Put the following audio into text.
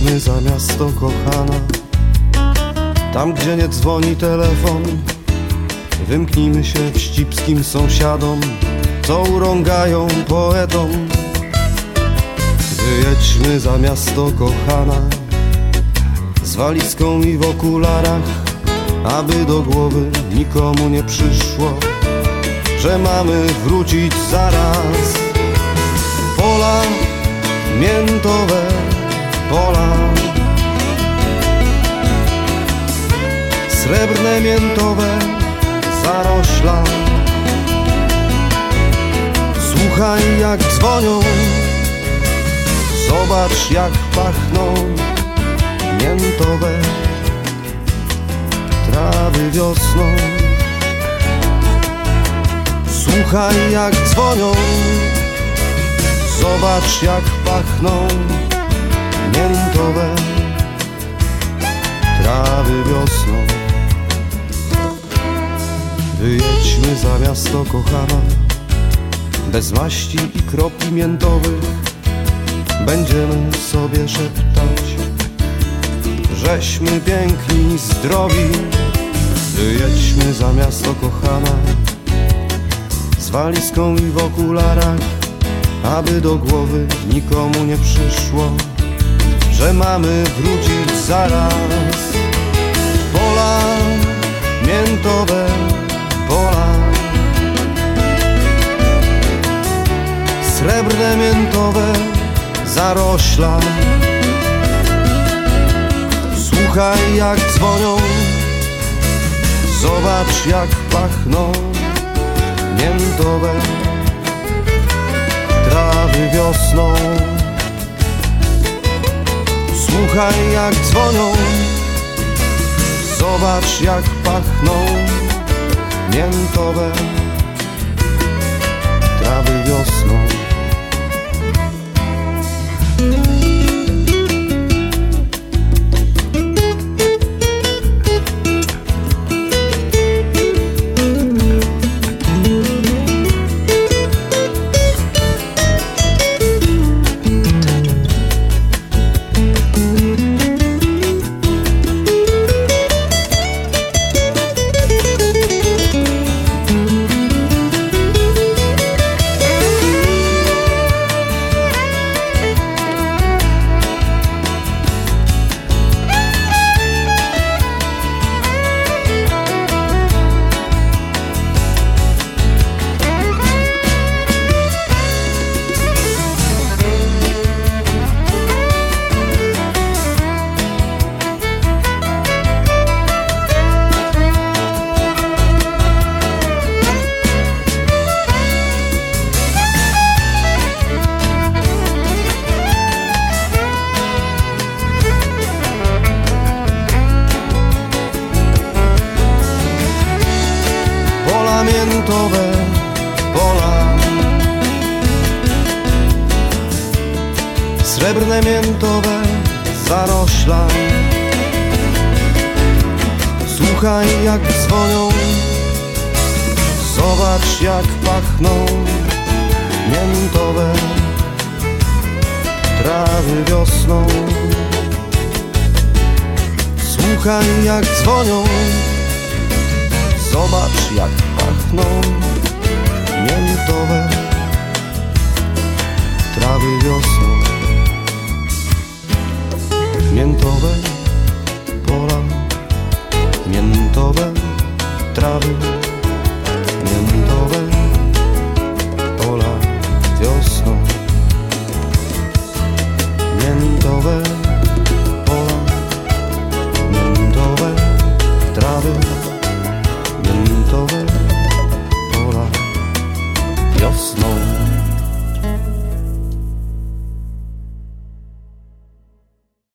Wyjedźmy za miasto, kochana, tam gdzie nie dzwoni telefon. Wymknijmy się wścibskim sąsiadom, co urągają poetom. Wyjedźmy za miasto, kochana, z walizką i w okularach, aby do głowy nikomu nie przyszło, że mamy wrócić zaraz. Pola miętowe, pola, srebrne miętowe zarośla. Słuchaj jak dzwonią, zobacz jak pachną miętowe trawy wiosną. Słuchaj jak dzwonią, zobacz jak pachną miętowe trawy wiosną. Wyjedźmy za miasto, kochana, bez maści i kropli miętowych. Będziemy sobie szeptać, żeśmy piękni, zdrowi. Wyjedźmy za miasto, kochana, z walizką i w okularach, aby do głowy nikomu nie przyszło, że mamy wrócić zaraz. Pola miętowe, pola, srebrne miętowe zarośla. Słuchaj jak dzwonią, zobacz jak pachną miętowe trawy wiosną. Słuchaj jak dzwonią, zobacz jak pachną miętowe trawy wiosną. Miętowe pola, srebrne miętowe zarośla. Słuchaj jak dzwonią, zobacz jak pachną miętowe trawy wiosną. Słuchaj jak dzwonią, zobacz jak pachną miętowe trawy wiosną. Miętowe pola, miętowe trawy